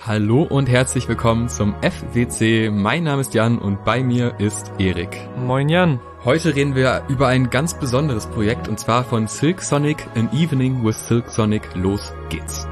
Hallo und herzlich willkommen zum FWC. Mein Name ist Jan und bei mir ist Erik. Moin Jan. Heute reden wir über ein ganz besonderes Projekt und zwar von Silk Sonic, An Evening with Silk Sonic. Los geht's.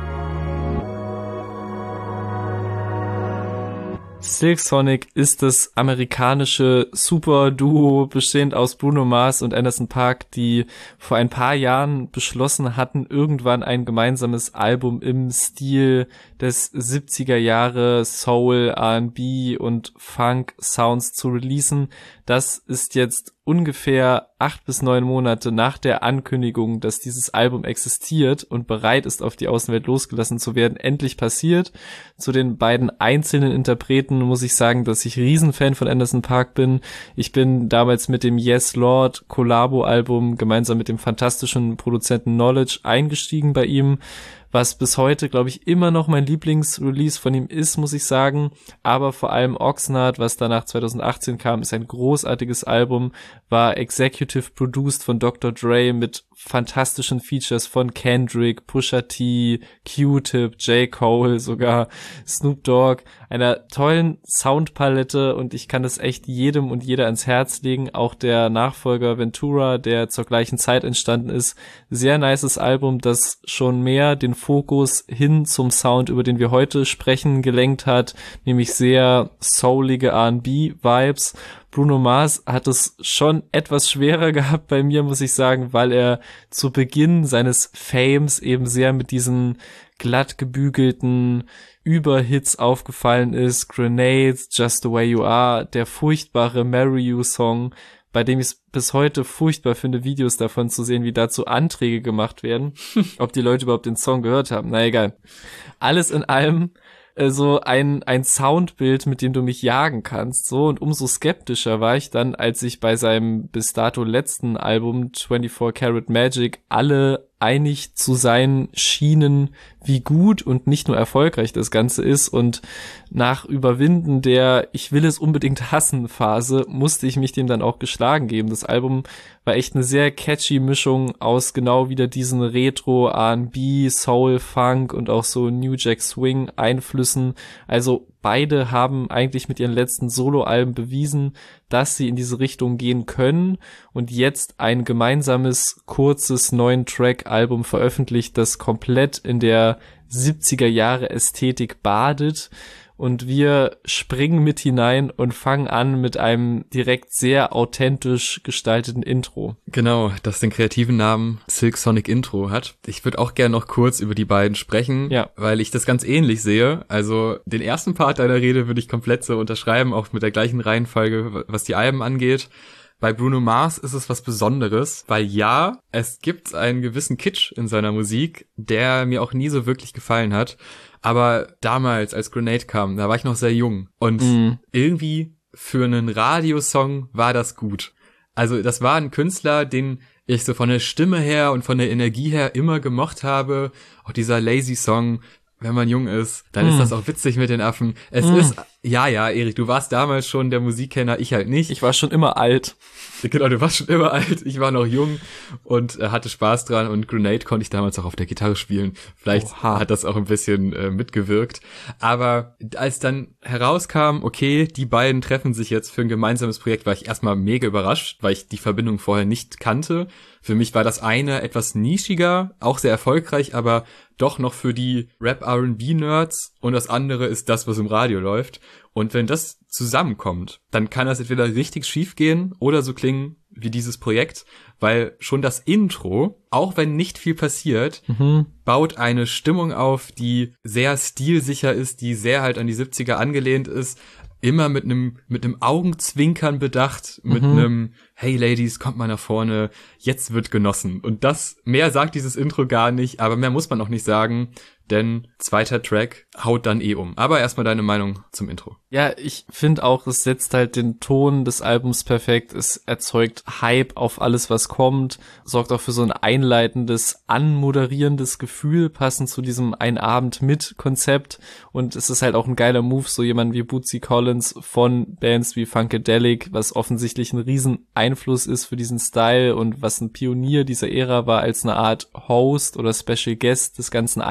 Silk Sonic ist das amerikanische Superduo bestehend aus Bruno Mars und Anderson .Paak, die vor ein paar Jahren beschlossen hatten, irgendwann ein gemeinsames Album im Stil des 70er Jahre Soul, R&B und Funk Sounds zu releasen. Das ist jetzt ungefähr 8 bis 9 Monate nach der Ankündigung, dass dieses Album existiert und bereit ist, auf die Außenwelt losgelassen zu werden, endlich passiert. Zu den beiden einzelnen Interpreten muss ich sagen, dass ich Riesenfan von Anderson .Paak bin. Ich bin damals mit dem Yes Lord Collabo-Album gemeinsam mit dem fantastischen Produzenten Knowledge eingestiegen bei ihm, was bis heute, glaube ich, immer noch mein Lieblingsrelease von ihm ist, muss ich sagen. Aber vor allem Oxnard, was danach 2018 kam, ist ein großartiges Album, war executive produced von Dr. Dre mit fantastischen Features von Kendrick, Pusha T, Q-Tip, J. Cole, sogar Snoop Dogg, einer tollen Soundpalette, und ich kann das echt jedem und jeder ans Herz legen. Auch der Nachfolger Ventura, der zur gleichen Zeit entstanden ist, sehr nices Album, das schon mehr den Fokus hin zum Sound, über den wir heute sprechen, gelenkt hat, nämlich sehr soulige R&B-Vibes. Bruno Mars hat es schon etwas schwerer gehabt bei mir, muss ich sagen, weil er zu Beginn seines Fames eben sehr mit diesen glatt gebügelten Überhits aufgefallen ist. Grenades, Just the Way You Are, der furchtbare Marry You Song, bei dem ich es bis heute furchtbar finde, Videos davon zu sehen, wie dazu Anträge gemacht werden, ob die Leute überhaupt den Song gehört haben. Na egal. Alles in allem so ein Soundbild, mit dem du mich jagen kannst, so, und umso skeptischer war ich dann, als ich bei seinem bis dato letzten Album 24 Karat Magic alle einig zu sein schienen, wie gut und nicht nur erfolgreich das Ganze ist, und nach Überwinden der Ich will es unbedingt hassen Phase musste ich mich dem dann auch geschlagen geben. Das Album war echt eine sehr catchy Mischung aus genau wieder diesen Retro, R&B, Soul, Funk und auch so New Jack Swing Einflüssen. Also beide haben eigentlich mit ihren letzten Soloalben bewiesen, dass sie in diese Richtung gehen können, und jetzt ein gemeinsames, kurzes 9-Track-Album veröffentlicht, das komplett in der 70er Jahre Ästhetik badet. Und wir springen mit hinein und fangen an mit einem direkt sehr authentisch gestalteten Intro. Genau, das den kreativen Namen Silk Sonic Intro hat. Ich würde auch gerne noch kurz über die beiden sprechen, ja, weil ich das ganz ähnlich sehe. Also den ersten Part deiner Rede würde ich komplett so unterschreiben, auch mit der gleichen Reihenfolge, was die Alben angeht. Bei Bruno Mars ist es was Besonderes, weil ja, es gibt einen gewissen Kitsch in seiner Musik, der mir auch nie so wirklich gefallen hat. Aber damals, als Grenade kam, da war ich noch sehr jung. Und irgendwie für einen Radiosong war das gut. Also das war ein Künstler, den ich so von der Stimme her und von der Energie her immer gemocht habe. Auch dieser Lazy Song, wenn man jung ist, dann ist das auch witzig mit den Affen. Es ist, ja, Erik, du warst damals schon der Musikkenner, ich halt nicht. Ich war schon immer alt. Genau, du warst schon immer alt, ich war noch jung und hatte Spaß dran, und Grenade konnte ich damals auch auf der Gitarre spielen. Vielleicht hat das auch ein bisschen mitgewirkt. Aber als dann herauskam, okay, die beiden treffen sich jetzt für ein gemeinsames Projekt, war ich erstmal mega überrascht, weil ich die Verbindung vorher nicht kannte. Für mich war das eine etwas nischiger, auch sehr erfolgreich, aber doch noch für die Rap-R&B-Nerds, und das andere ist das, was im Radio läuft. Und wenn das zusammenkommt, dann kann das entweder richtig schief gehen oder so klingen wie dieses Projekt, weil schon das Intro, auch wenn nicht viel passiert, baut eine Stimmung auf, die sehr stilsicher ist, die sehr halt an die 70er angelehnt ist, immer mit einem Augenzwinkern bedacht, mit einem Hey Ladies, kommt mal nach vorne, jetzt wird genossen. Und das, mehr sagt dieses Intro gar nicht, aber mehr muss man auch nicht sagen, denn zweiter Track haut dann um. Aber erstmal deine Meinung zum Intro. Ja, ich finde auch, es setzt halt den Ton des Albums perfekt. Es erzeugt Hype auf alles, was kommt, sorgt auch für so ein einleitendes, anmoderierendes Gefühl, passend zu diesem Ein-Abend-mit-Konzept. Und es ist halt auch ein geiler Move, so jemand wie Bootsy Collins von Bands wie Funkadelic, was offensichtlich ein riesen Einfluss ist für diesen Style und was ein Pionier dieser Ära war, als eine Art Host oder Special Guest des ganzen Albums zu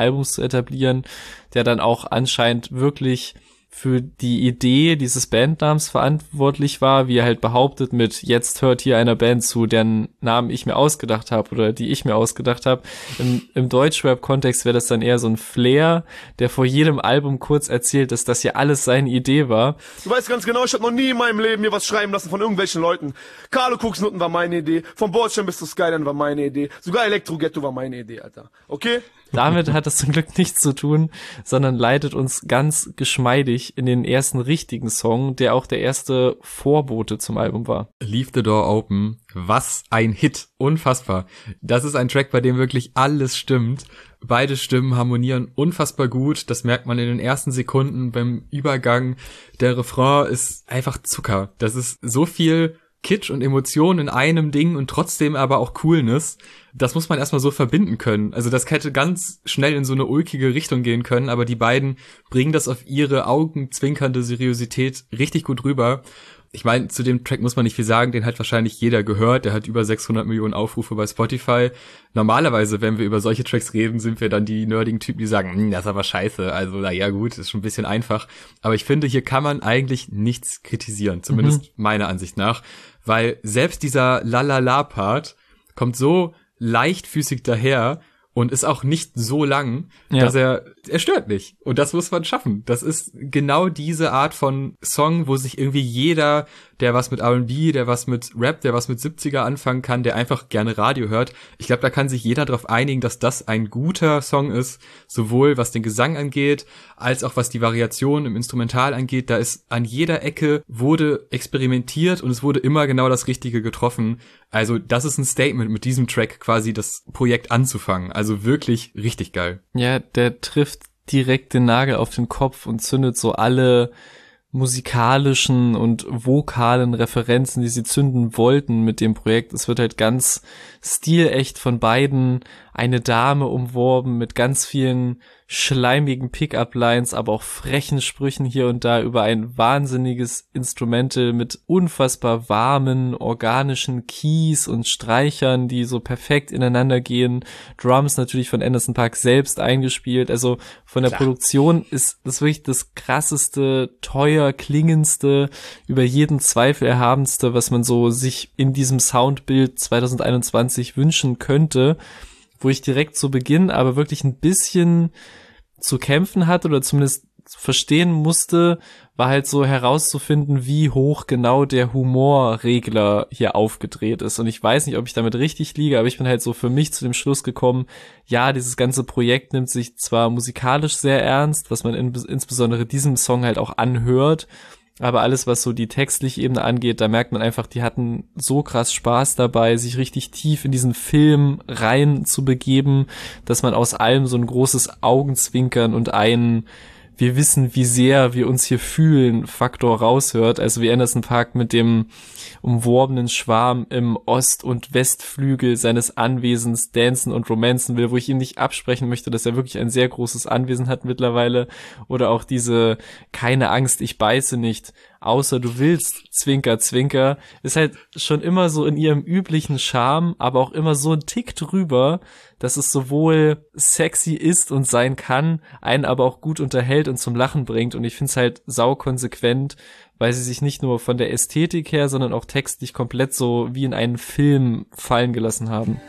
etablieren, der dann auch anscheinend wirklich für die Idee dieses Bandnamens verantwortlich war, wie er halt behauptet mit jetzt hört hier einer Band zu, deren Namen ich mir ausgedacht habe oder die ich mir ausgedacht habe. Im Deutschrap-Kontext wäre das dann eher so ein Flair, der vor jedem Album kurz erzählt, dass das ja alles seine Idee war. Du weißt ganz genau, ich hab noch nie in meinem Leben mir was schreiben lassen von irgendwelchen Leuten. Carlo Koksnutten war meine Idee, vom Bordstein bis zu Skyline war meine Idee, sogar Elektro-Ghetto war meine Idee, Alter. Okay? Damit hat es zum Glück nichts zu tun, sondern leitet uns ganz geschmeidig in den ersten richtigen Song, der auch der erste Vorbote zum Album war. Leave the Door Open. Was ein Hit. Unfassbar. Das ist ein Track, bei dem wirklich alles stimmt. Beide Stimmen harmonieren unfassbar gut. Das merkt man in den ersten Sekunden beim Übergang. Der Refrain ist einfach Zucker. Das ist so viel Kitsch und Emotionen in einem Ding und trotzdem aber auch Coolness. Das muss man erstmal so verbinden können. Also das hätte ganz schnell in so eine ulkige Richtung gehen können, aber die beiden bringen das auf ihre augenzwinkernde Seriosität richtig gut rüber. Ich meine, zu dem Track muss man nicht viel sagen, den hat wahrscheinlich jeder gehört, der hat über 600 Millionen Aufrufe bei Spotify. Normalerweise, wenn wir über solche Tracks reden, sind wir dann die nerdigen Typen, die sagen, das ist aber scheiße, also na ja gut, ist schon ein bisschen einfach. Aber ich finde, hier kann man eigentlich nichts kritisieren, zumindest meiner Ansicht nach, weil selbst dieser La-La-La-Part kommt so leichtfüßig daher und ist auch nicht so lang, dass er stört nicht. Und das muss man schaffen. Das ist genau diese Art von Song, wo sich irgendwie jeder, der was mit R&B, der was mit Rap, der was mit 70er anfangen kann, der einfach gerne Radio hört. Ich glaube, da kann sich jeder darauf einigen, dass das ein guter Song ist, sowohl was den Gesang angeht, als auch was die Variation im Instrumental angeht. Da ist an jeder Ecke wurde experimentiert und es wurde immer genau das Richtige getroffen. Also das ist ein Statement, mit diesem Track quasi das Projekt anzufangen. Also wirklich richtig geil. Ja, der trifft direkt den Nagel auf den Kopf und zündet so alle musikalischen und vokalen Referenzen, die sie zünden wollten mit dem Projekt. Es wird halt ganz stilecht von beiden eine Dame umworben mit ganz vielen schleimigen Pickup-Lines, aber auch frechen Sprüchen hier und da über ein wahnsinniges Instrumental mit unfassbar warmen, organischen Keys und Streichern, die so perfekt ineinander gehen. Drums natürlich von Anderson .Paak selbst eingespielt. Also von der Produktion ist das wirklich das krasseste, teuer klingendste, über jeden Zweifel erhabenste, was man so sich in diesem Soundbild 2021 wünschen könnte, wo ich direkt zu Beginn aber wirklich ein bisschen zu kämpfen hatte oder zumindest verstehen musste, war halt so herauszufinden, wie hoch genau der Humorregler hier aufgedreht ist. Und ich weiß nicht, ob ich damit richtig liege, aber ich bin halt so für mich zu dem Schluss gekommen, ja, dieses ganze Projekt nimmt sich zwar musikalisch sehr ernst, was man insbesondere diesem Song halt auch anhört, aber alles, was so die textliche Ebene angeht, da merkt man einfach, die hatten so krass Spaß dabei, sich richtig tief in diesen Film rein zu begeben, dass man aus allem so ein großes Augenzwinkern und einen wir wissen, wie sehr wir uns hier fühlen Faktor raushört. Also wie Anderson .Paak mit dem umworbenen Schwarm im Ost- und Westflügel seines Anwesens dancen und romanzen will, wo ich ihm nicht absprechen möchte, dass er wirklich ein sehr großes Anwesen hat mittlerweile. Oder auch diese keine Angst, ich beiße nicht, außer du willst, Zwinker, Zwinker, ist halt schon immer so in ihrem üblichen Charme, aber auch immer so ein Tick drüber, dass es sowohl sexy ist und sein kann, einen aber auch gut unterhält und zum Lachen bringt. Und ich finde es halt saukonsequent, weil sie sich nicht nur von der Ästhetik her, sondern auch textlich komplett so wie in einen Film fallen gelassen haben.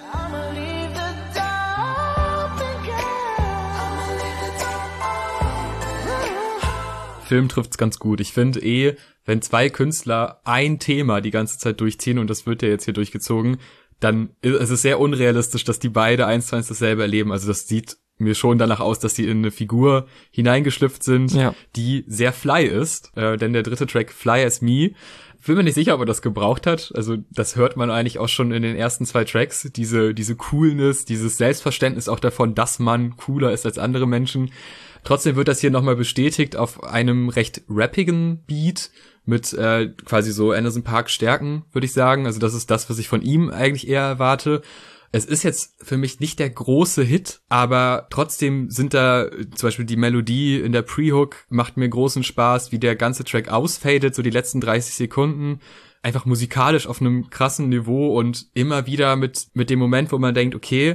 Film trifft's ganz gut. Ich finde wenn zwei Künstler ein Thema die ganze Zeit durchziehen, und das wird ja jetzt hier durchgezogen, dann ist es sehr unrealistisch, dass die beide 1:1 dasselbe erleben. Also das sieht mir schon danach aus, dass sie in eine Figur hineingeschlüpft sind, die sehr fly ist. Denn der dritte Track, Fly As Me, bin mir nicht sicher, ob er das gebraucht hat. Also das hört man eigentlich auch schon in den ersten 2 Tracks. Diese Coolness, dieses Selbstverständnis auch davon, dass man cooler ist als andere Menschen. Trotzdem wird das hier nochmal bestätigt auf einem recht rappigen Beat mit quasi so Anderson .Paak Stärken, würde ich sagen. Also das ist das, was ich von ihm eigentlich eher erwarte. Es ist jetzt für mich nicht der große Hit, aber trotzdem sind da zum Beispiel die Melodie in der Pre-Hook macht mir großen Spaß, wie der ganze Track ausfadet, so die letzten 30 Sekunden. Einfach musikalisch auf einem krassen Niveau und immer wieder mit dem Moment, wo man denkt, okay,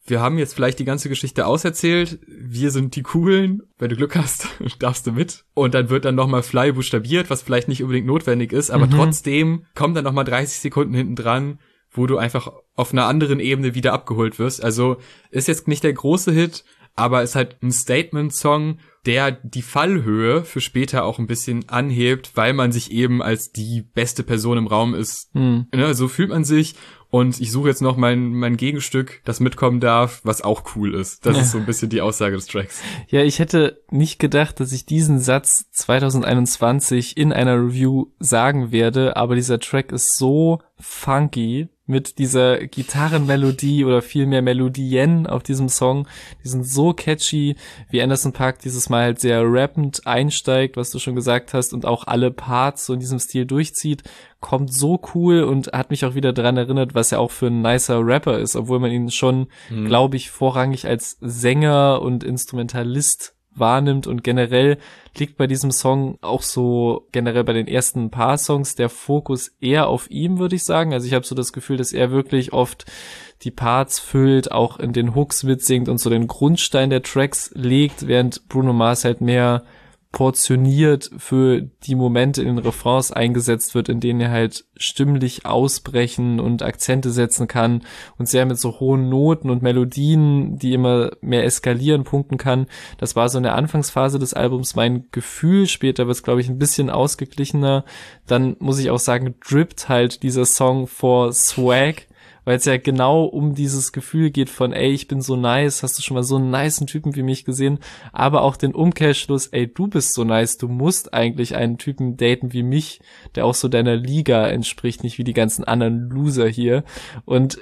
wir haben jetzt vielleicht die ganze Geschichte auserzählt, wir sind die Coolen, wenn du Glück hast, darfst du mit. Und dann wird dann nochmal Fly buchstabiert, was vielleicht nicht unbedingt notwendig ist, aber trotzdem kommen dann nochmal 30 Sekunden hinten dran, wo du einfach auf einer anderen Ebene wieder abgeholt wirst. Also ist jetzt nicht der große Hit, aber ist halt ein Statement-Song, der die Fallhöhe für später auch ein bisschen anhebt, weil man sich eben als die beste Person im Raum ist. Ne, so fühlt man sich. Und ich suche jetzt noch mein Gegenstück, das mitkommen darf, was auch cool ist. Das ist so ein bisschen die Aussage des Tracks. Ja, ich hätte nicht gedacht, dass ich diesen Satz 2021 in einer Review sagen werde, aber dieser Track ist so funky mit dieser Gitarrenmelodie oder vielmehr Melodien auf diesem Song. Die sind so catchy, wie Anderson .Paak dieses Mal halt sehr rappend einsteigt, was du schon gesagt hast, und auch alle Parts so in diesem Stil durchzieht. Kommt so cool und hat mich auch wieder dran erinnert, was er auch für ein nicer Rapper ist, obwohl man ihn schon, glaube ich, vorrangig als Sänger und Instrumentalist wahrnimmt, und generell liegt bei diesem Song auch so generell bei den ersten paar Songs der Fokus eher auf ihm, würde ich sagen. Also ich habe so das Gefühl, dass er wirklich oft die Parts füllt, auch in den Hooks mitsingt und so den Grundstein der Tracks legt, während Bruno Mars halt mehr portioniert für die Momente in den Refrains eingesetzt wird, in denen er halt stimmlich ausbrechen und Akzente setzen kann und sehr mit so hohen Noten und Melodien, die immer mehr eskalieren, punkten kann. Das war so in der Anfangsphase des Albums mein Gefühl. Später wird es, glaube ich, ein bisschen ausgeglichener. Dann muss ich auch sagen, drippt halt dieser Song vor Swag, weil es ja genau um dieses Gefühl geht von, ey, ich bin so nice, hast du schon mal so einen nicen Typen wie mich gesehen, aber auch den Umkehrschluss, ey, du bist so nice, du musst eigentlich einen Typen daten wie mich, der auch so deiner Liga entspricht, nicht wie die ganzen anderen Loser hier. Und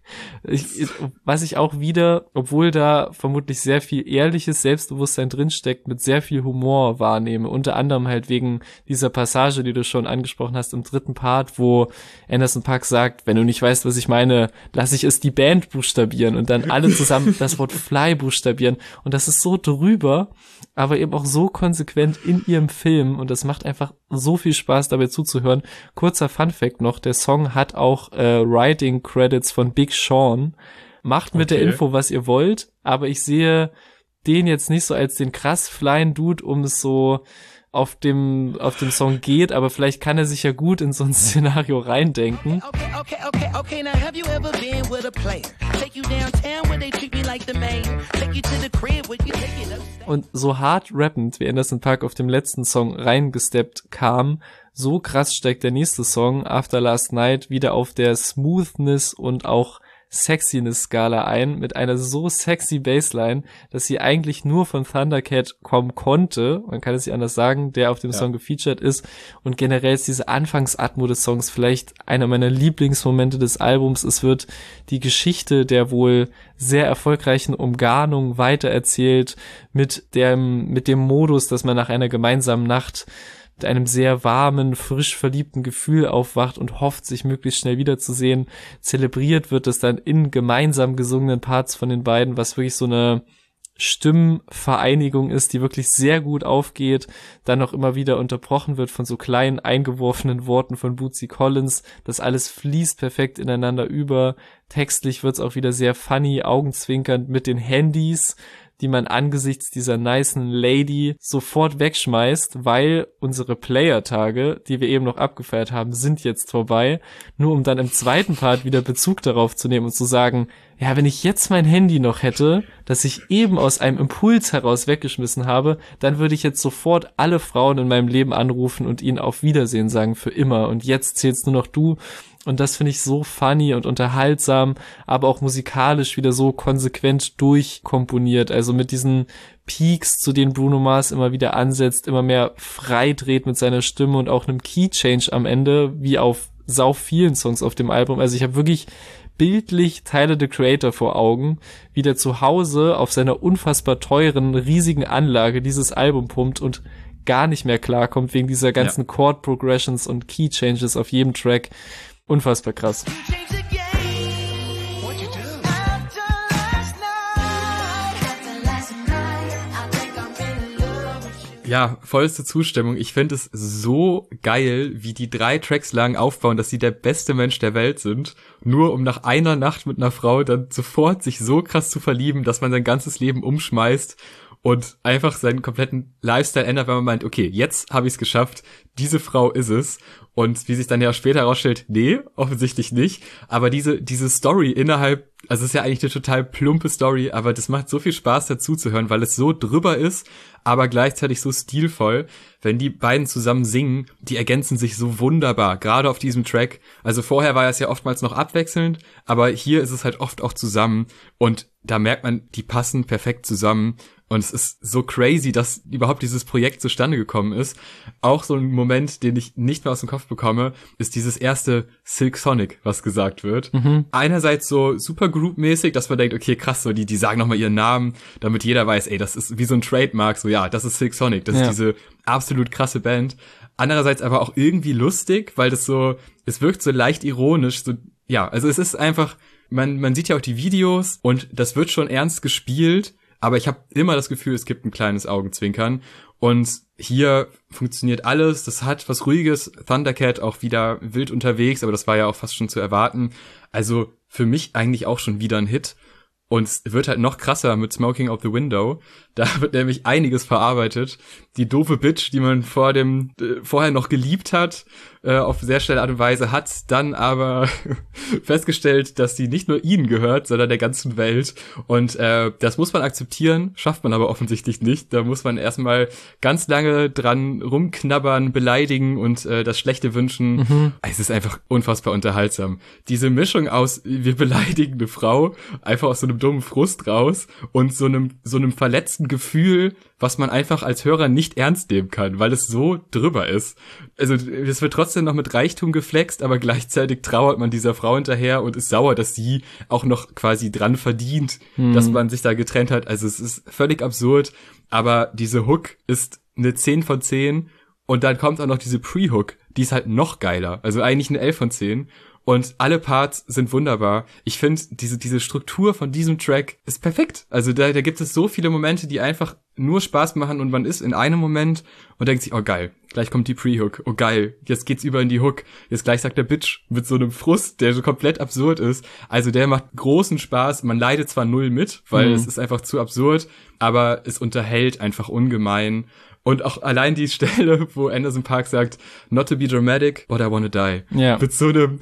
was ich auch wieder, obwohl da vermutlich sehr viel ehrliches Selbstbewusstsein drinsteckt, mit sehr viel Humor wahrnehme, unter anderem halt wegen dieser Passage, die du schon angesprochen hast im dritten Part, wo Anderson .Paak sagt, wenn du nicht weißt, was ich meine, lass ich es die Band buchstabieren und dann alle zusammen das Wort Fly buchstabieren, und das ist so drüber, aber eben auch so konsequent in ihrem Film, und das macht einfach so viel Spaß, dabei zuzuhören. Kurzer Funfact noch, der Song hat auch Writing Credits von Big Sean. Macht mit der Info, was ihr wollt, aber ich sehe den jetzt nicht so als den krass flyen Dude, um es so auf dem Song geht, aber vielleicht kann er sich ja gut in so ein Szenario reindenken. Okay, now have you ever been with a player? Take you downtown where they treat me like the main. Take you to the crib where you take it up. Und so hart rappend, wie Anderson .Paak auf dem letzten Song reingesteppt kam, so krass steigt der nächste Song, After Last Night, wieder auf der Smoothness und auch Sexiness-Skala ein, mit einer so sexy Bassline, dass sie eigentlich nur von Thundercat kommen konnte, man kann es nicht anders sagen, der auf dem Song gefeatured ist, und generell ist diese Anfangsatmo des Songs vielleicht einer meiner Lieblingsmomente des Albums. Es wird die Geschichte der wohl sehr erfolgreichen Umgarnung weitererzählt, mit dem Modus, dass man nach einer gemeinsamen Nacht mit einem sehr warmen, frisch verliebten Gefühl aufwacht und hofft, sich möglichst schnell wiederzusehen. Zelebriert wird es dann in gemeinsam gesungenen Parts von den beiden, was wirklich so eine Stimmvereinigung ist, die wirklich sehr gut aufgeht, dann noch immer wieder unterbrochen wird von so kleinen eingeworfenen Worten von Bootsy Collins. Das alles fließt perfekt ineinander über. Textlich wird es auch wieder sehr funny, augenzwinkernd mit den Handys, die man angesichts dieser nicen Lady sofort wegschmeißt, weil unsere Player-Tage, die wir eben noch abgefeiert haben, sind jetzt vorbei. Nur um dann im zweiten Part wieder Bezug darauf zu nehmen und zu sagen, ja, wenn ich jetzt mein Handy noch hätte, das ich eben aus einem Impuls heraus weggeschmissen habe, dann würde ich jetzt sofort alle Frauen in meinem Leben anrufen und ihnen auf Wiedersehen sagen, für immer. Und jetzt zählst nur noch du. Und das finde ich so funny und unterhaltsam, aber auch musikalisch wieder so konsequent durchkomponiert. Also mit diesen Peaks, zu denen Bruno Mars immer wieder ansetzt, immer mehr freidreht mit seiner Stimme und auch einem Key-Change am Ende, wie auf sau vielen Songs auf dem Album. Also ich habe wirklich bildlich Tyler, the Creator vor Augen, wie der zu Hause auf seiner unfassbar teuren, riesigen Anlage dieses Album pumpt und gar nicht mehr klarkommt wegen dieser ganzen Chord-Progressions und Key-Changes auf jedem Track. Unfassbar krass. Ja, vollste Zustimmung. Ich finde es so geil, wie die 3 Tracks lang aufbauen, dass sie der beste Mensch der Welt sind, nur um nach einer Nacht mit einer Frau dann sofort sich so krass zu verlieben, dass man sein ganzes Leben umschmeißt und einfach seinen kompletten Lifestyle ändert, wenn man meint, okay, jetzt habe ich es geschafft, diese Frau ist es. Und wie sich dann ja später herausstellt, nee, offensichtlich nicht. Aber diese Story innerhalb, also es ist ja eigentlich eine total plumpe Story, aber das macht so viel Spaß dazu zu hören, weil es so drüber ist, aber gleichzeitig so stilvoll. Wenn die beiden zusammen singen, die ergänzen sich so wunderbar, gerade auf diesem Track. Also vorher war es ja oftmals noch abwechselnd, aber hier ist es halt oft auch zusammen. Und da merkt man, die passen perfekt zusammen. Und es ist so crazy, dass überhaupt dieses Projekt zustande gekommen ist. Auch so ein Moment, den ich nicht mehr aus dem Kopf bekomme, ist dieses erste Silk Sonic, was gesagt wird. Einerseits so Supergroup-mäßig, dass man denkt, okay, krass, so die sagen nochmal ihren Namen, damit jeder weiß, ey, das ist wie so ein Trademark, so ja, das ist Silk Sonic, das ist diese absolut krasse Band. Andererseits aber auch irgendwie lustig, weil das so, es wirkt so leicht ironisch, so, ja, also es ist einfach, man sieht ja auch die Videos und das wird schon ernst gespielt, aber ich habe immer das Gefühl, es gibt ein kleines Augenzwinkern. Und hier funktioniert alles. Das hat was Ruhiges. Thundercat auch wieder wild unterwegs, aber das war ja auch fast schon zu erwarten. Also für mich eigentlich auch schon wieder ein Hit. Und es wird halt noch krasser mit Smoking Out the Window. Da wird nämlich einiges verarbeitet. Die doofe Bitch, die man vorher noch geliebt hat, auf sehr schnelle Art und Weise, hat dann aber festgestellt, dass die nicht nur ihnen gehört, sondern der ganzen Welt. Und das muss man akzeptieren, schafft man aber offensichtlich nicht. Da muss man erstmal ganz lange dran rumknabbern, beleidigen und das Schlechte wünschen. Es ist einfach unfassbar unterhaltsam. Diese Mischung aus, wir beleidigen eine Frau, einfach aus so einem dummen Frust raus und so einem verletzten Gefühl, was man einfach als Hörer nicht ernst nehmen kann, weil es so drüber ist. Also es wird trotzdem noch mit Reichtum geflext, aber gleichzeitig trauert man dieser Frau hinterher und ist sauer, dass sie auch noch quasi dran verdient, dass man sich da getrennt hat. Also es ist völlig absurd, aber diese Hook ist eine 10 von 10 und dann kommt auch noch diese Pre-Hook, die ist halt noch geiler. Also eigentlich eine 11 von 10. Und alle Parts sind wunderbar. Ich finde, diese Struktur von diesem Track ist perfekt. Also da gibt es so viele Momente, die einfach nur Spaß machen und man ist in einem Moment und denkt sich, oh geil, gleich kommt die Pre-Hook, oh geil, jetzt geht's über in die Hook, jetzt gleich sagt der Bitch mit so einem Frust, der so komplett absurd ist. Also der macht großen Spaß, man leidet zwar null mit, weil es ist einfach zu absurd, aber es unterhält einfach ungemein. Und auch allein die Stelle, wo Anderson .Paak sagt, not to be dramatic, but I wanna die. Ja. Mit so einem,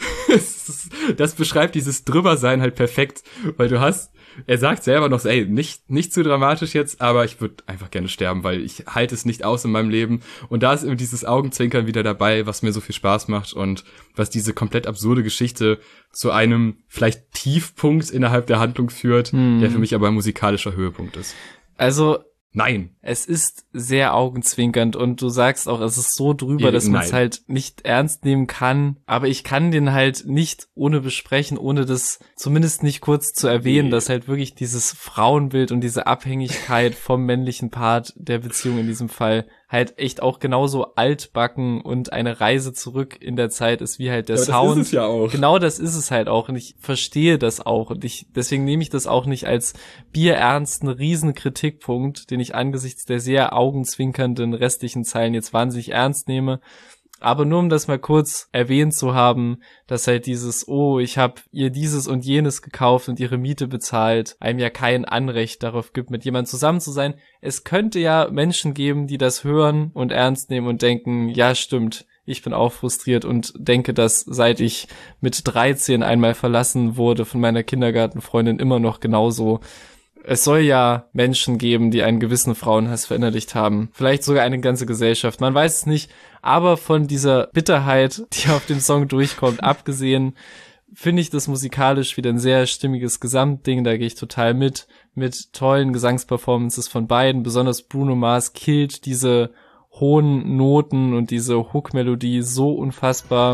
das beschreibt dieses Drübersein halt perfekt, weil er sagt selber noch, ey, nicht zu dramatisch jetzt, aber ich würde einfach gerne sterben, weil ich halte es nicht aus in meinem Leben. Und da ist eben dieses Augenzwinkern wieder dabei, was mir so viel Spaß macht und was diese komplett absurde Geschichte zu einem vielleicht Tiefpunkt innerhalb der Handlung führt, der für mich aber ein musikalischer Höhepunkt ist. Also, nein. Es ist sehr augenzwinkernd und du sagst auch, es ist so drüber, dass man es halt nicht ernst nehmen kann. Aber ich kann den halt nicht ohne besprechen, ohne das zumindest nicht kurz zu erwähnen, dass halt wirklich dieses Frauenbild und diese Abhängigkeit vom männlichen Part der Beziehung in diesem Fall halt echt auch genauso altbacken und eine Reise zurück in der Zeit ist, wie halt der Sound. Das ist es ja auch. Genau, das ist es halt auch und ich verstehe das auch und deswegen nehme ich das auch nicht als bierernsten Riesenkritikpunkt, den ich angesichts der sehr augenzwinkernden restlichen Zeilen jetzt wahnsinnig ernst nehme. Aber nur um das mal kurz erwähnt zu haben, dass halt dieses, oh, ich habe ihr dieses und jenes gekauft und ihre Miete bezahlt, einem ja kein Anrecht darauf gibt, mit jemandem zusammen zu sein. Es könnte ja Menschen geben, die das hören und ernst nehmen und denken, ja stimmt, ich bin auch frustriert und denke, dass seit ich mit 13 einmal verlassen wurde von meiner Kindergartenfreundin immer noch genauso. Es soll ja Menschen geben, die einen gewissen Frauenhass verinnerlicht haben. Vielleicht sogar eine ganze Gesellschaft. Man weiß es nicht. Aber von dieser Bitterheit, die auf dem Song durchkommt, abgesehen, finde ich das musikalisch wieder ein sehr stimmiges Gesamtding. Da gehe ich total mit tollen Gesangsperformances von beiden. Besonders Bruno Mars killt diese hohen Noten und diese Hook-Melodie so unfassbar.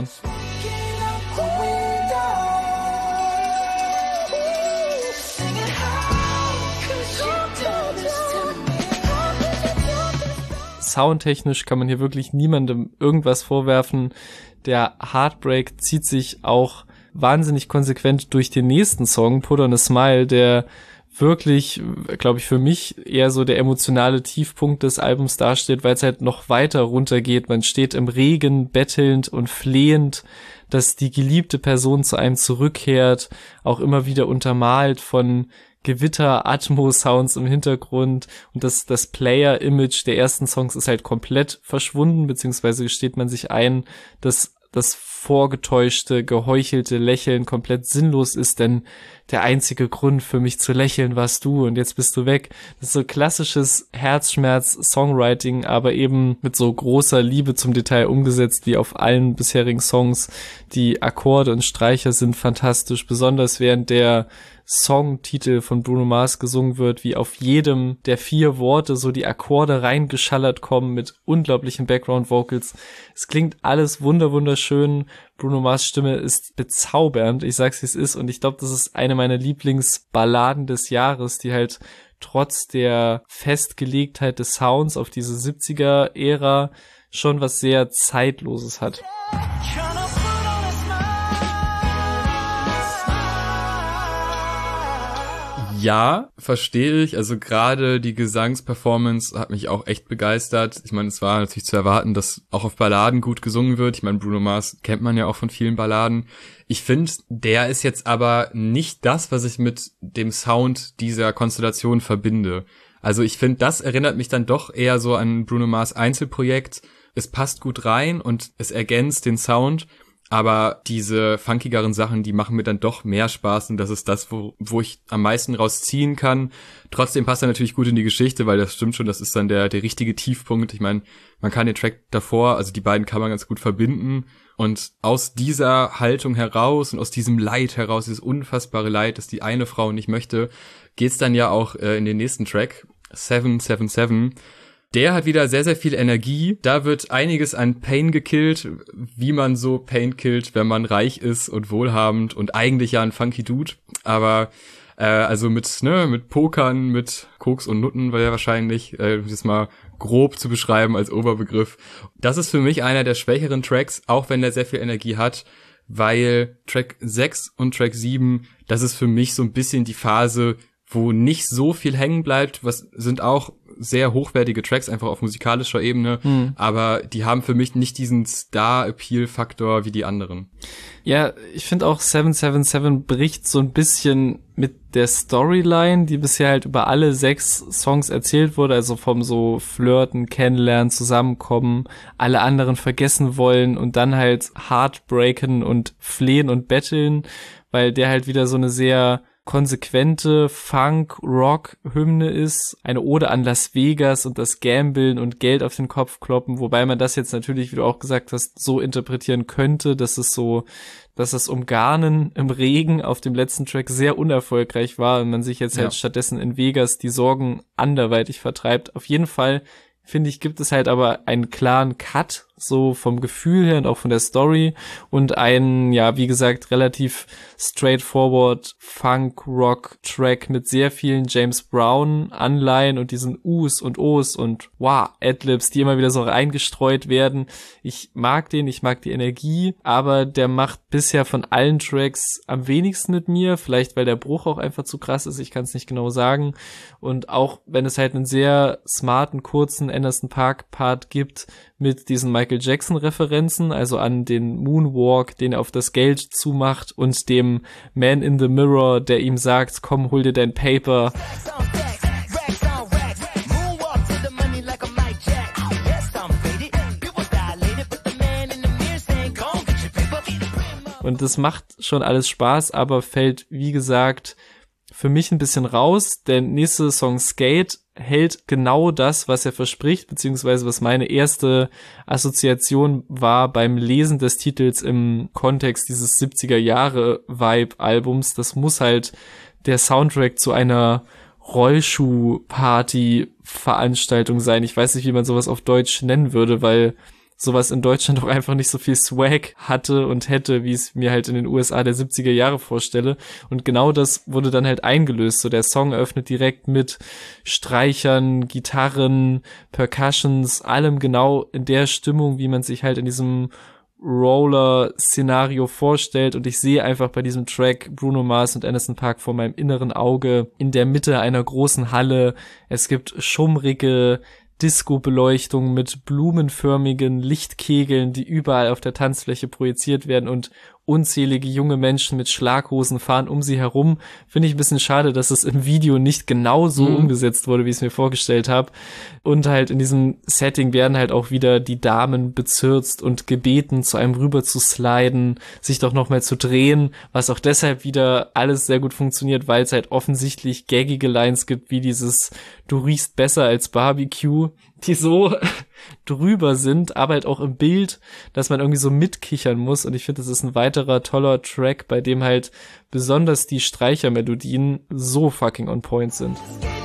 Soundtechnisch kann man hier wirklich niemandem irgendwas vorwerfen. Der Heartbreak zieht sich auch wahnsinnig konsequent durch den nächsten Song, Put on a Smile, der wirklich, glaube ich, für mich eher so der emotionale Tiefpunkt des Albums dasteht, weil es halt noch weiter runtergeht. Man steht im Regen bettelnd und flehend, dass die geliebte Person zu einem zurückkehrt, auch immer wieder untermalt von Gewitter-Atmo-Sounds im Hintergrund, und das Player-Image der ersten Songs ist halt komplett verschwunden, beziehungsweise gesteht man sich ein, dass das vorgetäuschte, geheuchelte Lächeln komplett sinnlos ist, denn der einzige Grund für mich zu lächeln warst du und jetzt bist du weg. Das ist so klassisches Herzschmerz-Songwriting, aber eben mit so großer Liebe zum Detail umgesetzt, wie auf allen bisherigen Songs. Die Akkorde und Streicher sind fantastisch, besonders während der Songtitel von Bruno Mars gesungen wird, wie auf jedem der 4 Worte so die Akkorde reingeschallert kommen mit unglaublichen Background-Vocals. Es klingt alles wunderschön. Bruno Mars Stimme ist bezaubernd, ich sag's wie es ist, und ich glaube, das ist eine meiner Lieblingsballaden des Jahres, die halt trotz der Festgelegtheit des Sounds auf diese 70er-Ära schon was sehr Zeitloses hat. Ja, verstehe ich. Also gerade die Gesangsperformance hat mich auch echt begeistert. Ich meine, es war natürlich zu erwarten, dass auch auf Balladen gut gesungen wird. Ich meine, Bruno Mars kennt man ja auch von vielen Balladen. Ich finde, der ist jetzt aber nicht das, was ich mit dem Sound dieser Konstellation verbinde. Also ich finde, das erinnert mich dann doch eher so an Bruno Mars Einzelprojekt. Es passt gut rein und es ergänzt den Sound. Aber diese funkigeren Sachen, die machen mir dann doch mehr Spaß, und das ist das, wo ich am meisten rausziehen kann. Trotzdem passt er natürlich gut in die Geschichte, weil das stimmt schon, das ist dann der richtige Tiefpunkt. Ich meine, man kann den Track davor, also die beiden kann man ganz gut verbinden, und aus dieser Haltung heraus und aus diesem Leid heraus, dieses unfassbare Leid, das die eine Frau nicht möchte, geht's dann ja auch in den nächsten Track, 777. Der hat wieder sehr, sehr viel Energie. Da wird einiges an Pain gekillt, wie man so Pain killt, wenn man reich ist und wohlhabend und eigentlich ja ein funky Dude. Aber also mit Pokern, mit Koks und Nutten war ja wahrscheinlich, das mal grob zu beschreiben als Oberbegriff. Das ist für mich einer der schwächeren Tracks, auch wenn der sehr viel Energie hat, weil Track 6 und Track 7, das ist für mich so ein bisschen die Phase, wo nicht so viel hängen bleibt, was sind auch sehr hochwertige Tracks, einfach auf musikalischer Ebene, aber die haben für mich nicht diesen Star-Appeal-Faktor wie die anderen. Ja, ich finde auch 777 bricht so ein bisschen mit der Storyline, die bisher halt über alle 6 Songs erzählt wurde, also vom so Flirten, Kennenlernen, Zusammenkommen, alle anderen vergessen wollen und dann halt Heartbreaken und flehen und betteln, weil der halt wieder so eine sehr konsequente Funk-Rock-Hymne ist, eine Ode an Las Vegas und das Gambeln und Geld auf den Kopf kloppen, wobei man das jetzt natürlich, wie du auch gesagt hast, so interpretieren könnte, dass das Umgarnen im Regen auf dem letzten Track sehr unerfolgreich war und man sich jetzt halt stattdessen in Vegas die Sorgen anderweitig vertreibt. Auf jeden Fall, finde ich, gibt es halt aber einen klaren Cut, so vom Gefühl her und auch von der Story, und einen, ja, wie gesagt, relativ straightforward Funk-Rock-Track mit sehr vielen James Brown-Anleihen und diesen Us und Os und Adlibs, die immer wieder so reingestreut werden. Ich mag die Energie, aber der macht bisher von allen Tracks am wenigsten mit mir, vielleicht weil der Bruch auch einfach zu krass ist, ich kann es nicht genau sagen, und auch wenn es halt einen sehr smarten, kurzen Anderson Paak-Part gibt, mit diesen Michael Jackson-Referenzen, also an den Moonwalk, den er auf das Geld zumacht, und dem Man in the Mirror, der ihm sagt, komm, hol dir dein Paper. Und das macht schon alles Spaß, aber fällt, wie gesagt, für mich ein bisschen raus. Der nächste Song Skate hält genau das, was er verspricht, beziehungsweise was meine erste Assoziation war beim Lesen des Titels im Kontext dieses 70er-Jahre-Vibe-Albums. Das muss halt der Soundtrack zu einer Rollschuh-Party-Veranstaltung sein. Ich weiß nicht, wie man sowas auf Deutsch nennen würde, weil sowas in Deutschland auch einfach nicht so viel Swag hatte und hätte, wie es mir halt in den USA der 70er Jahre vorstelle. Und genau das wurde dann halt eingelöst. So, der Song eröffnet direkt mit Streichern, Gitarren, Percussions, allem genau in der Stimmung, wie man sich halt in diesem Roller-Szenario vorstellt und ich sehe einfach bei diesem Track Bruno Mars und Anderson .Paak vor meinem inneren Auge in der Mitte einer großen Halle. Es gibt schummrige Disco-Beleuchtung mit blumenförmigen Lichtkegeln, die überall auf der Tanzfläche projiziert werden und unzählige junge Menschen mit Schlaghosen fahren um sie herum. Finde ich ein bisschen schade, dass es im Video nicht genau so umgesetzt wurde, wie ich es mir vorgestellt habe. Und halt in diesem Setting werden halt auch wieder die Damen bezirzt und gebeten, zu einem rüber zu sliden, sich doch nochmal zu drehen, was auch deshalb wieder alles sehr gut funktioniert, weil es halt offensichtlich gaggige Lines gibt, wie dieses "Du riechst besser als Barbecue", die so drüber sind, aber halt auch im Bild, dass man irgendwie so mitkichern muss. Und ich finde, das ist ein weiterer toller Track, bei dem halt besonders die Streichermelodien so fucking on point sind.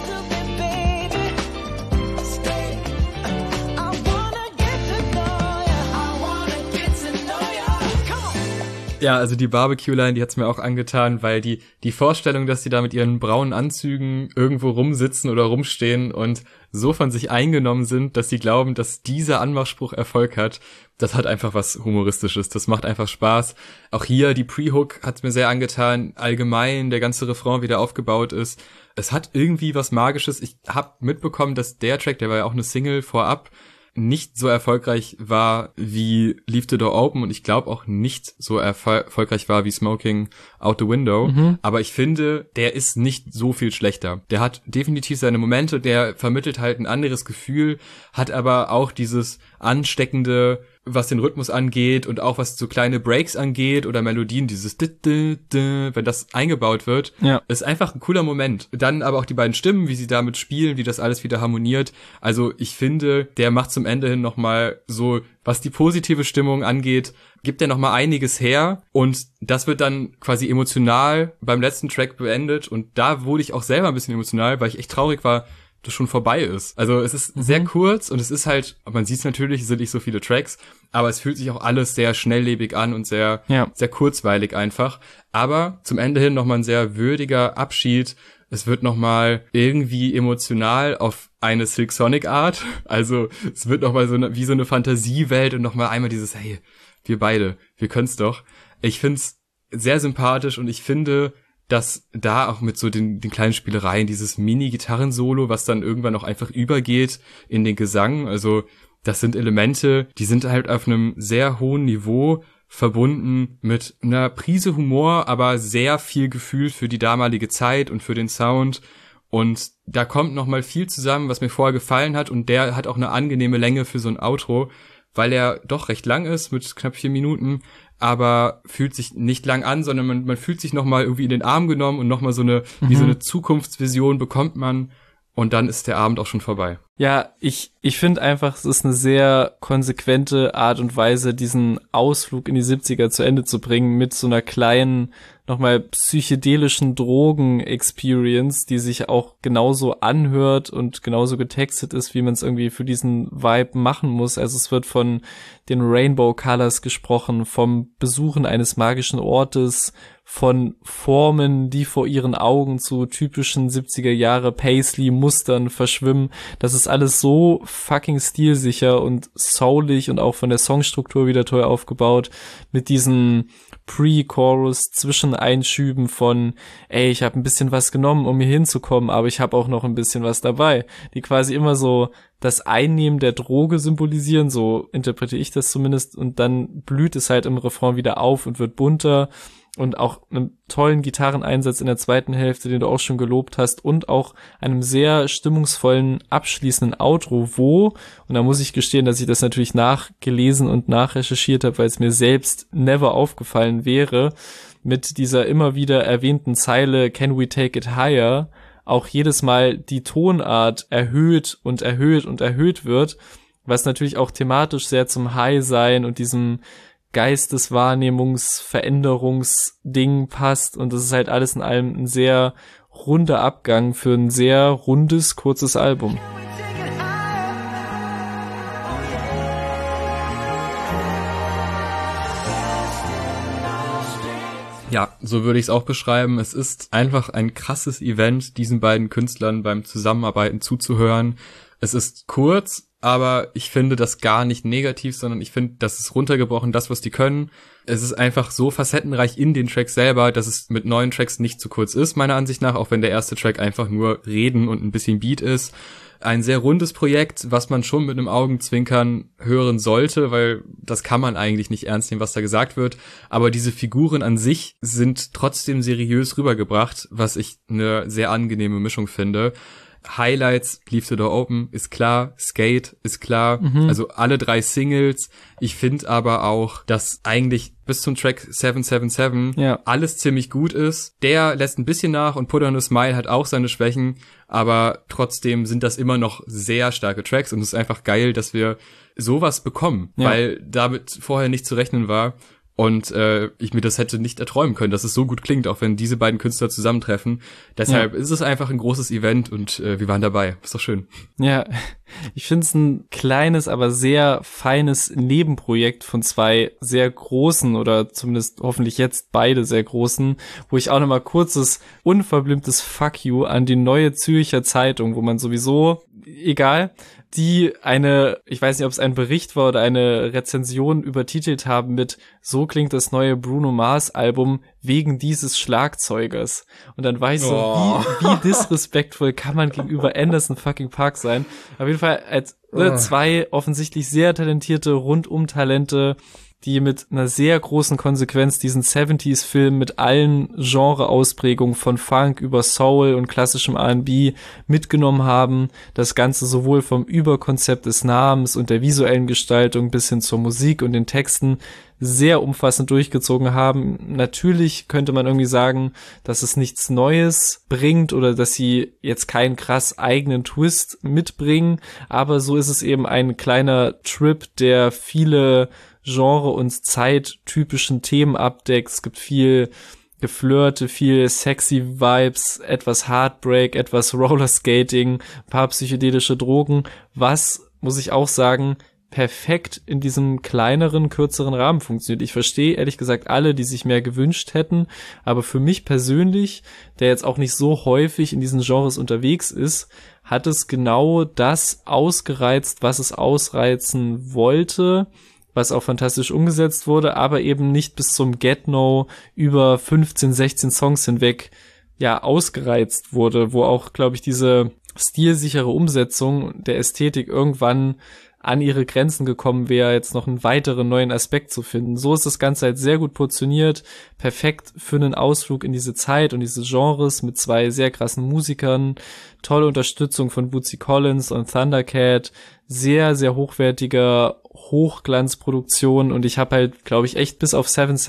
Ja, also die Barbecue-Line, die hat's mir auch angetan, weil die Vorstellung, dass die da mit ihren braunen Anzügen irgendwo rumsitzen oder rumstehen und so von sich eingenommen sind, dass sie glauben, dass dieser Anmachspruch Erfolg hat, das hat einfach was Humoristisches, das macht einfach Spaß. Auch hier, die Pre-Hook hat's mir sehr angetan, allgemein, der ganze Refrain, wie der aufgebaut ist. Es hat irgendwie was Magisches. Ich habe mitbekommen, dass der Track, der war ja auch eine Single vorab, nicht so erfolgreich war wie Leave the Door Open und ich glaube auch nicht so erfolgreich war wie Smoking Out the Window. Aber ich finde, der ist nicht so viel schlechter. Der hat definitiv seine Momente, der vermittelt halt ein anderes Gefühl, hat aber auch dieses ansteckende, was den Rhythmus angeht und auch was so kleine Breaks angeht oder Melodien, dieses wenn das eingebaut wird, ist einfach ein cooler Moment. Dann aber auch die beiden Stimmen, wie sie damit spielen, wie das alles wieder harmoniert. Also ich finde, der macht zum Ende hin nochmal so, was die positive Stimmung angeht, gibt er nochmal einiges her und das wird dann quasi emotional beim letzten Track beendet und da wurde ich auch selber ein bisschen emotional, weil ich echt traurig war, das schon vorbei ist. Also es ist sehr kurz und es ist halt, man sieht es natürlich, es sind nicht so viele Tracks, aber es fühlt sich auch alles sehr schnelllebig an und sehr kurzweilig einfach. Aber zum Ende hin nochmal ein sehr würdiger Abschied. Es wird nochmal irgendwie emotional auf eine Silk Sonic Art. Also es wird nochmal so wie so eine Fantasiewelt und nochmal einmal dieses, hey, wir beide, wir können's doch. Ich find's sehr sympathisch und ich finde, dass da auch mit so den kleinen Spielereien, dieses Mini-Gitarren-Solo, was dann irgendwann auch einfach übergeht in den Gesang, also das sind Elemente, die sind halt auf einem sehr hohen Niveau verbunden mit einer Prise Humor, aber sehr viel Gefühl für die damalige Zeit und für den Sound und da kommt nochmal viel zusammen, was mir vorher gefallen hat und der hat auch eine angenehme Länge für so ein Outro, weil er doch recht lang ist mit knapp 4 Minuten, aber fühlt sich nicht lang an, sondern man fühlt sich nochmal irgendwie in den Arm genommen und nochmal so eine, wie so eine Zukunftsvision bekommt man und dann ist der Abend auch schon vorbei. Ja, ich finde einfach, es ist eine sehr konsequente Art und Weise, diesen Ausflug in die 70er zu Ende zu bringen mit so einer kleinen, nochmal psychedelischen Drogen-Experience, die sich auch genauso anhört und genauso getextet ist, wie man es irgendwie für diesen Vibe machen muss. Also es wird von den Rainbow Colors gesprochen, vom Besuchen eines magischen Ortes, von Formen, die vor ihren Augen zu typischen 70er Jahre Paisley-Mustern verschwimmen. Das ist alles so fucking stilsicher und soulig und auch von der Songstruktur wieder toll aufgebaut mit diesen Pre-Chorus Zwischeneinschüben von, ey, ich habe ein bisschen was genommen, um hier hinzukommen, aber ich habe auch noch ein bisschen was dabei, die quasi immer so das Einnehmen der Droge symbolisieren, so interpretiere ich das zumindest, und dann blüht es halt im Refrain wieder auf und wird bunter und auch einem tollen Gitarreneinsatz in der zweiten Hälfte, den du auch schon gelobt hast, und auch einem sehr stimmungsvollen abschließenden Outro, wo, und da muss ich gestehen, dass ich das natürlich nachgelesen und nachrecherchiert habe, weil es mir selbst never aufgefallen wäre, mit dieser immer wieder erwähnten Zeile "Can we take it higher?" auch jedes Mal die Tonart erhöht und erhöht und erhöht wird, was natürlich auch thematisch sehr zum High-Sein und diesem Geisteswahrnehmungsveränderungsding passt, und das ist halt alles in allem ein sehr runder Abgang für ein sehr rundes, kurzes Album. Ja, so würde ich es auch beschreiben. Es ist einfach ein krasses Event, diesen beiden Künstlern beim Zusammenarbeiten zuzuhören. Es ist kurz, aber ich finde das gar nicht negativ, sondern ich finde, das ist runtergebrochen, das, was die können. Es ist einfach so facettenreich in den Tracks selber, dass es mit neuen Tracks nicht zu kurz ist, meiner Ansicht nach, auch wenn der erste Track einfach nur Reden und ein bisschen Beat ist. Ein sehr rundes Projekt, was man schon mit einem Augenzwinkern hören sollte, weil das kann man eigentlich nicht ernst nehmen, was da gesagt wird. Aber diese Figuren an sich sind trotzdem seriös rübergebracht, was ich eine sehr angenehme Mischung finde. Highlights, Leave the Door Open ist klar, Skate ist klar, also alle 3 Singles. Ich finde aber auch, dass eigentlich bis zum Track 777 alles ziemlich gut ist. Der lässt ein bisschen nach und Put on a Smile hat auch seine Schwächen, aber trotzdem sind das immer noch sehr starke Tracks und es ist einfach geil, dass wir sowas bekommen, weil damit vorher nicht zu rechnen war. Und ich mir das hätte nicht erträumen können, dass es so gut klingt, auch wenn diese beiden Künstler zusammentreffen. Deshalb ist es einfach ein großes Event und wir waren dabei. Ist doch schön. Ja, ich finde es ein kleines, aber sehr feines Nebenprojekt von 2 sehr großen oder zumindest hoffentlich jetzt beide sehr großen, wo ich auch nochmal kurzes, unverblümtes Fuck you an die Neue Zürcher Zeitung, wo man sowieso, egal, die ich weiß nicht, ob es ein Bericht war oder eine Rezension übertitelt haben mit "So klingt das neue Bruno Mars Album wegen dieses Schlagzeugers." Und dann war ich so, wie disrespektvoll kann man gegenüber Anderson fucking Paak sein? Auf jeden Fall als 2 offensichtlich sehr talentierte Rundum-Talente, die mit einer sehr großen Konsequenz diesen 70s-Film mit allen Genre-Ausprägungen von Funk über Soul und klassischem R&B mitgenommen haben. Das Ganze sowohl vom Überkonzept des Namens und der visuellen Gestaltung bis hin zur Musik und den Texten sehr umfassend durchgezogen haben. Natürlich könnte man irgendwie sagen, dass es nichts Neues bringt oder dass sie jetzt keinen krass eigenen Twist mitbringen, aber so ist es eben ein kleiner Trip, der viele Genre- und zeittypischen Themen abdeckt. Es gibt viel Geflirte, viel sexy Vibes, etwas Heartbreak, etwas Rollerskating, ein paar psychedelische Drogen, was, muss ich auch sagen, perfekt in diesem kleineren, kürzeren Rahmen funktioniert. Ich verstehe ehrlich gesagt alle, die sich mehr gewünscht hätten, aber für mich persönlich, der jetzt auch nicht so häufig in diesen Genres unterwegs ist, hat es genau das ausgereizt, was es ausreizen wollte, was auch fantastisch umgesetzt wurde, aber eben nicht bis zum Get-No über 15, 16 Songs hinweg ausgereizt wurde, wo auch, glaube ich, diese stilsichere Umsetzung der Ästhetik irgendwann an ihre Grenzen gekommen wäre, jetzt noch einen weiteren neuen Aspekt zu finden. So ist das Ganze halt sehr gut portioniert, perfekt für einen Ausflug in diese Zeit und diese Genres mit 2 sehr krassen Musikern, tolle Unterstützung von Bootsy Collins und Thundercat, sehr, sehr hochwertiger Hochglanzproduktion und ich habe halt, glaube ich, echt bis auf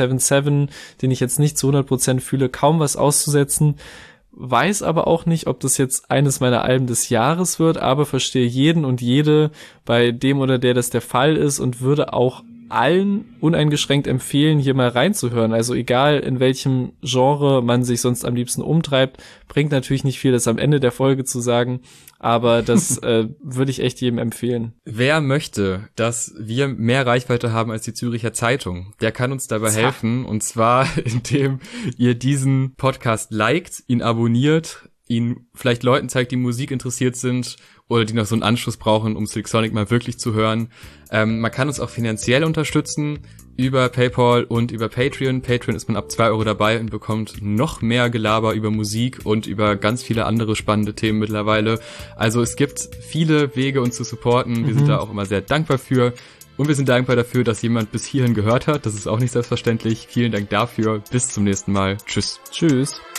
777, den ich jetzt nicht zu 100% fühle, kaum was auszusetzen. Weiß aber auch nicht, ob das jetzt eines meiner Alben des Jahres wird, aber verstehe jeden und jede, bei dem oder der das der Fall ist und würde auch allen uneingeschränkt empfehlen, hier mal reinzuhören. Also egal, in welchem Genre man sich sonst am liebsten umtreibt, bringt natürlich nicht viel, das am Ende der Folge zu sagen, aber das würde ich echt jedem empfehlen. Wer möchte, dass wir mehr Reichweite haben als die Züricher Zeitung, der kann uns dabei helfen, und zwar indem ihr diesen Podcast liked, ihn abonniert, ihn vielleicht Leuten zeigt, die Musik interessiert sind oder die noch so einen Anschluss brauchen, um Silk Sonic mal wirklich zu hören. Man kann uns auch finanziell unterstützen über PayPal und über Patreon. Patreon ist man ab 2 € dabei und bekommt noch mehr Gelaber über Musik und über ganz viele andere spannende Themen mittlerweile. Also es gibt viele Wege, uns zu supporten. Wir sind da auch immer sehr dankbar für. Und wir sind dankbar dafür, dass jemand bis hierhin gehört hat. Das ist auch nicht selbstverständlich. Vielen Dank dafür. Bis zum nächsten Mal. Tschüss. Tschüss.